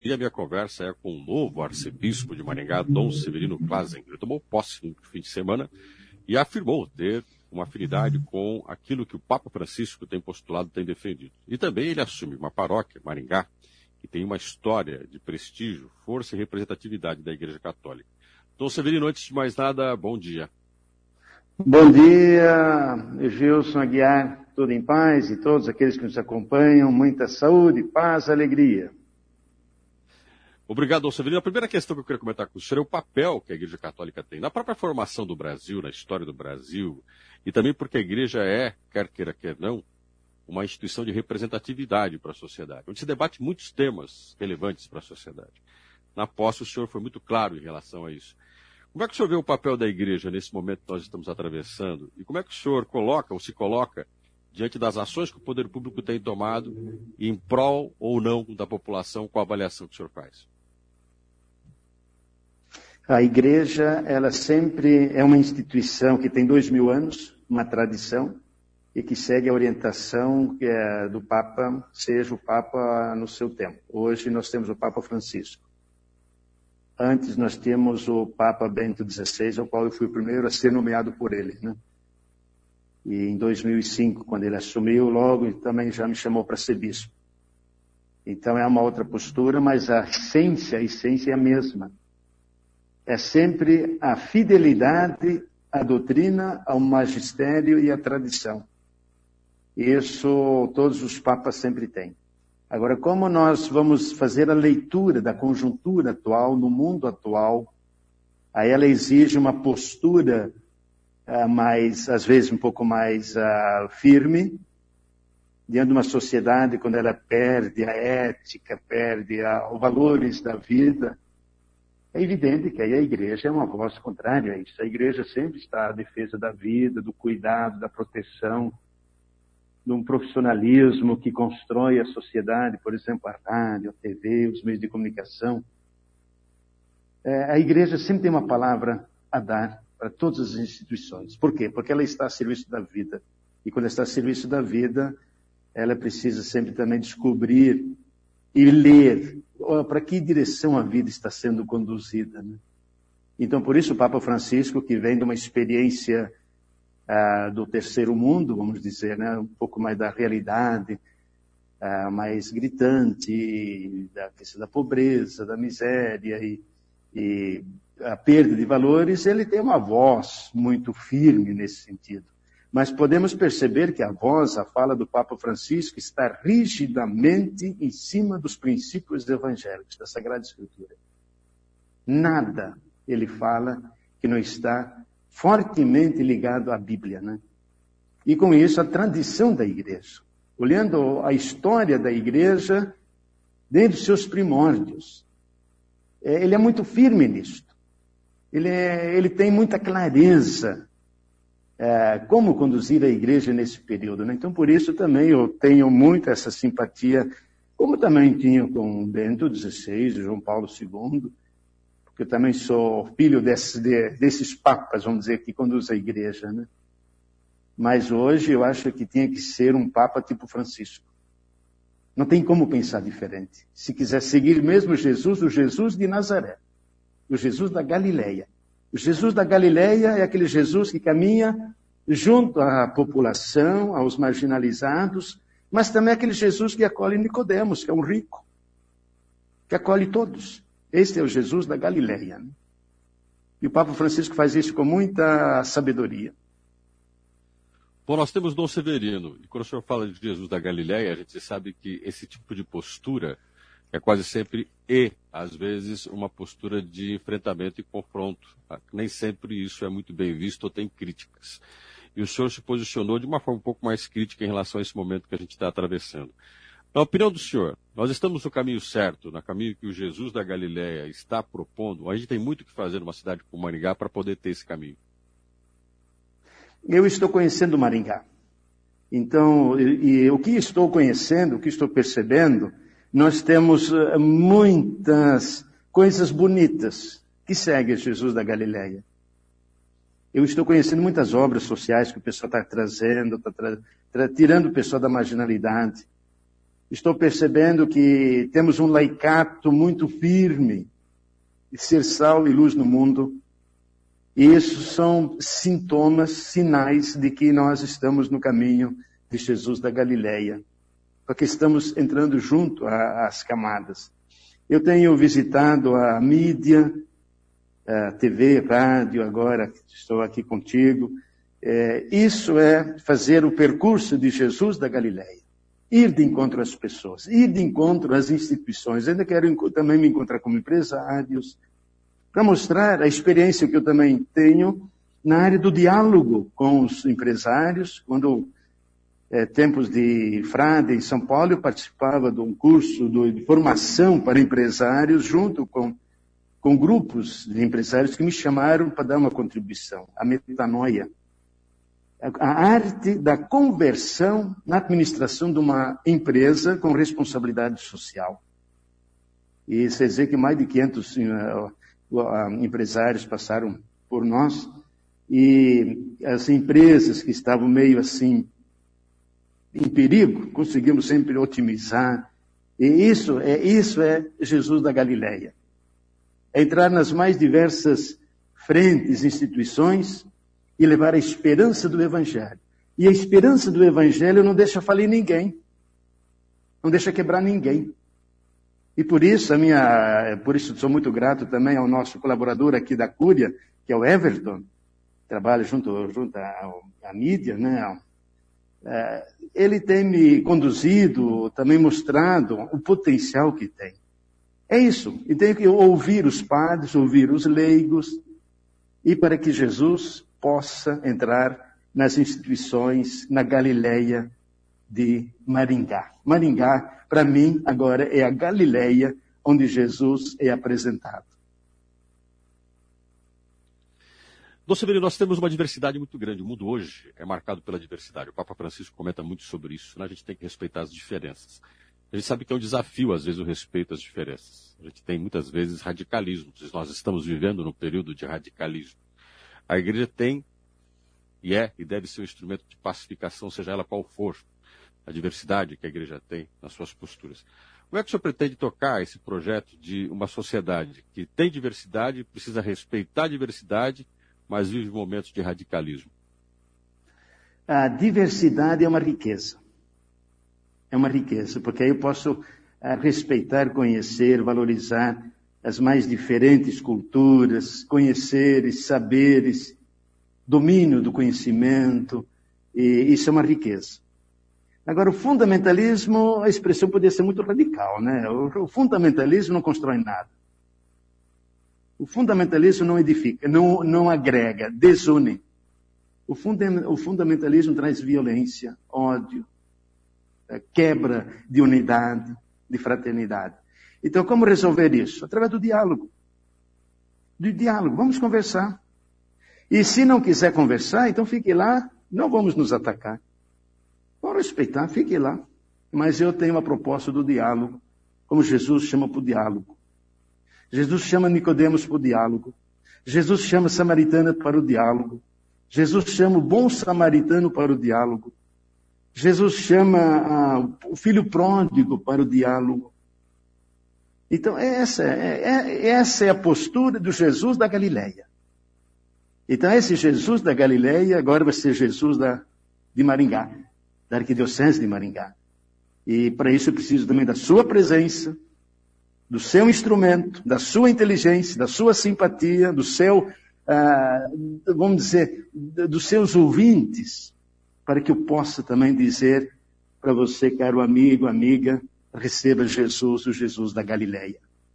E a minha conversa é com o novo arcebispo de Maringá, Dom Severino Clasen. Ele tomou posse no fim de semana e afirmou ter uma afinidade com aquilo que o Papa Francisco tem postulado, tem defendido. E também ele assume uma paróquia, Maringá, que tem uma história de prestígio, força e representatividade da Igreja Católica. Dom Severino, antes de mais nada, bom dia. Bom dia, Gilson Aguiar, tudo em paz, e todos aqueles que nos acompanham, muita saúde, paz, alegria. Obrigado, Dom Severino. A primeira questão que eu queria comentar com o senhor é o papel que a Igreja Católica tem na própria formação do Brasil, na história do Brasil, e também porque a Igreja é, quer queira, quer não, uma instituição de representatividade para a sociedade, onde se debate muitos temas relevantes para a sociedade. Na posse, o senhor foi muito claro em relação a isso. Como é que o senhor vê o papel da Igreja nesse momento que nós estamos atravessando? E como é que o senhor coloca, ou se coloca, diante das ações que o poder público tem tomado em prol ou não da população, com a avaliação que o senhor faz? A Igreja, ela sempre é uma instituição que tem 2000 anos, uma tradição, e que segue a orientação do Papa, seja o Papa no seu tempo. Hoje nós temos o Papa Francisco. Antes nós temos o Papa Bento XVI, ao qual eu fui o primeiro a ser nomeado por ele, né? E em 2005, quando ele assumiu, logo também já me chamou para ser bispo. Então é uma outra postura, mas a essência é a mesma. É sempre a fidelidade à doutrina, ao magistério e à tradição. Isso todos os papas sempre têm. Agora, como nós vamos fazer a leitura da conjuntura atual, no mundo atual, aí ela exige uma postura mais, às vezes, um pouco mais firme, diante de uma sociedade quando ela perde a ética, perde os valores da vida. É evidente que aí a Igreja é uma voz contrária a isso. A Igreja sempre está à defesa da vida, do cuidado, da proteção, de um profissionalismo que constrói a sociedade, por exemplo, a rádio, a TV, os meios de comunicação. A Igreja sempre tem uma palavra a dar para todas as instituições. Por quê? Porque ela está a serviço da vida. E quando está a serviço da vida, ela precisa sempre também descobrir e ler para que direção a vida está sendo conduzida, né? Então, por isso, o Papa Francisco, que vem de uma experiência do terceiro mundo, vamos dizer, né, um pouco mais da realidade, mais gritante, da questão da pobreza, da miséria e a perda de valores, ele tem uma voz muito firme nesse sentido. Mas podemos perceber que a voz, a fala do Papa Francisco está rigidamente em cima dos princípios evangélicos, da Sagrada Escritura. Nada ele fala que não está fortemente ligado à Bíblia, né? E com isso a tradição da Igreja. Olhando a história da Igreja, desde os seus primórdios, ele é muito firme nisto. Ele tem muita clareza como conduzir a Igreja nesse período, né? Então, por isso também eu tenho muito essa simpatia, como também tinha com Bento XVI, João Paulo II, porque eu também sou filho desses papas, vamos dizer, que conduzem a Igreja, né? Mas hoje eu acho que tinha que ser um papa tipo Francisco. Não tem como pensar diferente. Se quiser seguir mesmo Jesus, o Jesus de Nazaré, o Jesus da Galileia. O Jesus da Galileia é aquele Jesus que caminha junto à população, aos marginalizados, mas também aquele Jesus que acolhe Nicodemos, que é um rico, que acolhe todos. Este é o Jesus da Galileia, né? E o Papa Francisco faz isso com muita sabedoria. Bom, nós temos Dom Severino, e quando o senhor fala de Jesus da Galileia, a gente sabe que esse tipo de postura é quase sempre, às vezes, uma postura de enfrentamento e confronto. Nem sempre isso é muito bem visto ou tem críticas. E o senhor se posicionou de uma forma um pouco mais crítica em relação a esse momento que a gente está atravessando. Na opinião do senhor, nós estamos no caminho certo, no caminho que o Jesus da Galileia está propondo? A gente tem muito o que fazer numa cidade como Maringá para poder ter esse caminho. Eu estou conhecendo Maringá. Então, o que estou conhecendo, o que estou percebendo, nós temos muitas coisas bonitas que seguem Jesus da Galileia. Eu estou conhecendo muitas obras sociais que o pessoal está trazendo, tirando o pessoal da marginalidade. Estou percebendo que temos um laicato muito firme de ser sal e luz no mundo. E isso são sintomas, sinais de que nós estamos no caminho de Jesus da Galileia, porque estamos entrando junto às camadas. Eu tenho visitado a mídia, a TV, rádio, agora estou aqui contigo. Isso é fazer o percurso de Jesus da Galileia. Ir de encontro às pessoas, ir de encontro às instituições. Ainda quero também me encontrar com empresários, para mostrar a experiência que eu também tenho na área do diálogo com os empresários. Quando, tempos de frade em São Paulo, eu participava de um curso de formação para empresários, junto com grupos de empresários que me chamaram para dar uma contribuição, a metanoia. A arte da conversão na administração de uma empresa com responsabilidade social. E você dizer que mais de 500 empresários passaram por nós, e as empresas que estavam meio assim em perigo, conseguimos sempre otimizar. E isso é Jesus da Galileia. É entrar nas mais diversas frentes, instituições, e levar a esperança do Evangelho. E a esperança do Evangelho não deixa falir ninguém. Não deixa quebrar ninguém. E por isso sou muito grato também ao nosso colaborador aqui da Cúria, que é o Everton, trabalha junto à mídia, né? Ele tem me conduzido, também mostrado o potencial que tem. É isso. E tem que ouvir os padres, ouvir os leigos, e para que Jesus possa entrar nas instituições na Galileia de Maringá. Maringá, para mim, agora é a Galileia onde Jesus é apresentado. Dom Severino, nós temos uma diversidade muito grande. O mundo hoje é marcado pela diversidade. O Papa Francisco comenta muito sobre isso, né? A gente tem que respeitar as diferenças. A gente sabe que é um desafio, às vezes, o respeito às diferenças. A gente tem, muitas vezes, radicalismos. Nós estamos vivendo num período de radicalismo. A igreja tem, e deve ser um instrumento de pacificação, seja ela qual for, a diversidade que a igreja tem nas suas posturas. Como é que o senhor pretende tocar esse projeto de uma sociedade que tem diversidade, precisa respeitar a diversidade, mas vive momentos de radicalismo? A diversidade é uma riqueza. É uma riqueza, porque aí eu posso respeitar, conhecer, valorizar as mais diferentes culturas, conheceres, saberes, domínio do conhecimento, e isso é uma riqueza. Agora, o fundamentalismo, a expressão poderia ser muito radical, né? O fundamentalismo não constrói nada. O fundamentalismo não edifica, não agrega, desune. O fundamentalismo traz violência, ódio, quebra de unidade, de fraternidade. Então, como resolver isso? Através do diálogo. Do diálogo, vamos conversar. E se não quiser conversar, então fique lá, não vamos nos atacar. Vamos respeitar, fique lá. Mas eu tenho uma proposta do diálogo, como Jesus chama para o diálogo. Jesus chama Nicodemos para o diálogo. Jesus chama a samaritana para o diálogo. Jesus chama o bom samaritano para o diálogo. Jesus chama o filho pródigo para o diálogo. Então, essa é a postura do Jesus da Galileia. Então, esse Jesus da Galileia agora vai ser Jesus de Maringá, da Arquidiocese de Maringá. E para isso eu preciso também da sua presença, do seu instrumento, da sua inteligência, da sua simpatia, do seu, vamos dizer, dos seus ouvintes, para que eu possa também dizer para você, caro amigo, amiga, receba Jesus, o Jesus da Galileia.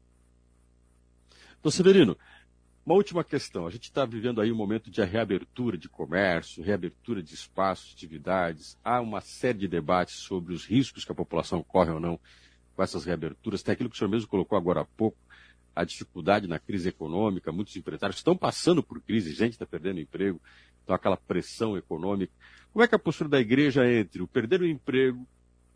Dom Severino, uma última questão. A gente está vivendo aí um momento de reabertura de comércio, reabertura de espaços, atividades. Há uma série de debates sobre os riscos que a população corre ou não com essas reaberturas. Tem aquilo que o senhor mesmo colocou agora há pouco, a dificuldade na crise econômica. Muitos empresários estão passando por crise, gente está perdendo emprego, então aquela pressão econômica. Como é que a postura da igreja entre o perder o emprego,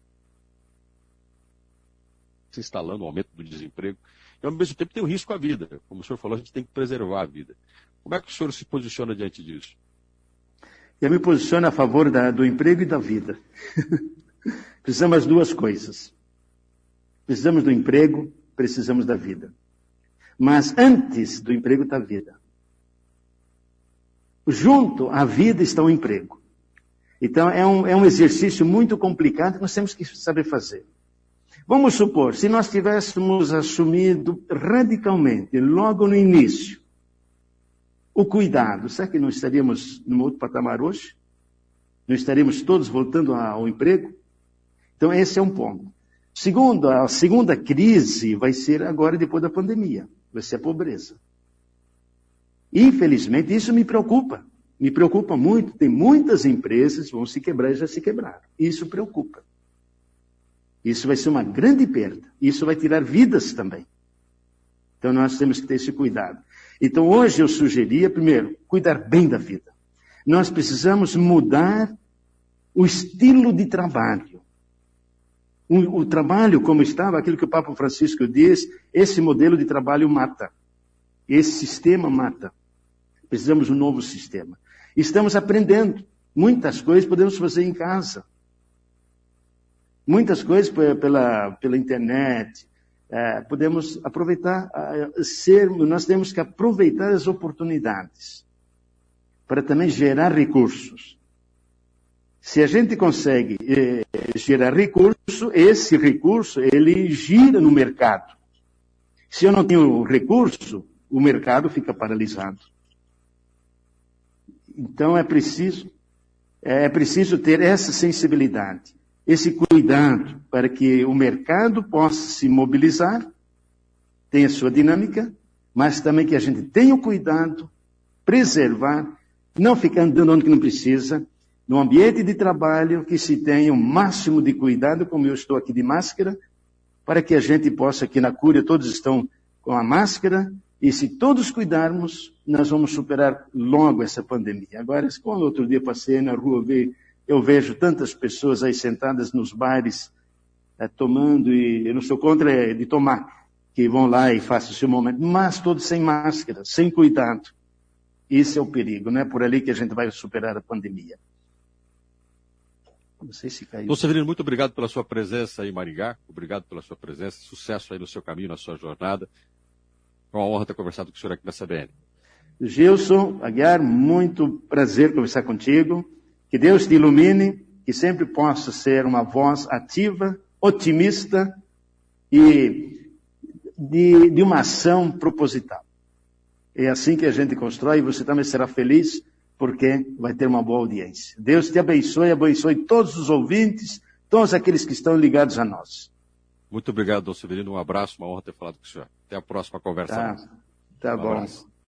se instalando o aumento do desemprego, e ao mesmo tempo tem o risco à vida. Como o senhor falou, a gente tem que preservar a vida. Como é que o senhor se posiciona diante disso? Eu me posiciono a favor do emprego e da vida. Precisamos das duas coisas. Precisamos do emprego, precisamos da vida. Mas antes do emprego está a vida. Junto à vida está o emprego. Então é um exercício muito complicado que nós temos que saber fazer. Vamos supor, se nós tivéssemos assumido radicalmente, logo no início, o cuidado, será que não estaríamos num outro patamar hoje? Não estaríamos todos voltando ao emprego? Então esse é um ponto. Segundo, a segunda crise vai ser agora depois da pandemia. Vai ser a pobreza. Infelizmente, isso me preocupa. Me preocupa muito. Tem muitas empresas que vão se quebrar e já se quebraram. Isso preocupa. Isso vai ser uma grande perda. Isso vai tirar vidas também. Então nós temos que ter esse cuidado. Então hoje eu sugeria, primeiro, cuidar bem da vida. Nós precisamos mudar o estilo de trabalho. O trabalho como estava, aquilo que o Papa Francisco diz, esse modelo de trabalho mata. Esse sistema mata. Precisamos de um novo sistema. Estamos aprendendo. Muitas coisas podemos fazer em casa. Muitas coisas pela internet. Podemos aproveitar, nós temos que aproveitar as oportunidades para também gerar recursos. Se a gente consegue gerar recurso, esse recurso, ele gira no mercado. Se eu não tenho recurso, o mercado fica paralisado. Então é preciso ter essa sensibilidade, esse cuidado para que o mercado possa se mobilizar, tenha sua dinâmica, mas também que a gente tenha o cuidado, preservar, não ficar andando onde não precisa, no ambiente de trabalho que se tenha o máximo de cuidado, como eu estou aqui de máscara, para que a gente possa, aqui na Cúria, todos estão com a máscara, e se todos cuidarmos, nós vamos superar logo essa pandemia. Agora, quando outro dia passei na rua, eu vejo tantas pessoas aí sentadas nos bares, tomando, e eu não sou contra de tomar, que vão lá e façam o seu momento, mas todos sem máscara, sem cuidado. Esse é o perigo, não é por ali que a gente vai superar a pandemia. Não sei se caiu. Dom Severino, muito obrigado pela sua presença aí em Maringá, obrigado pela sua presença, sucesso aí no seu caminho, na sua jornada. É uma honra ter conversado com o senhor aqui na CBN. Gilson Aguiar, muito prazer conversar contigo. Que Deus te ilumine, que sempre possa ser uma voz ativa, otimista e de uma ação proposital. É assim que a gente constrói e você também será feliz porque vai ter uma boa audiência. Deus te abençoe, abençoe todos os ouvintes, todos aqueles que estão ligados a nós. Muito obrigado, Dom Severino. Um abraço, uma honra ter falado com o senhor. Até a próxima conversa. Tá bom. Abraço.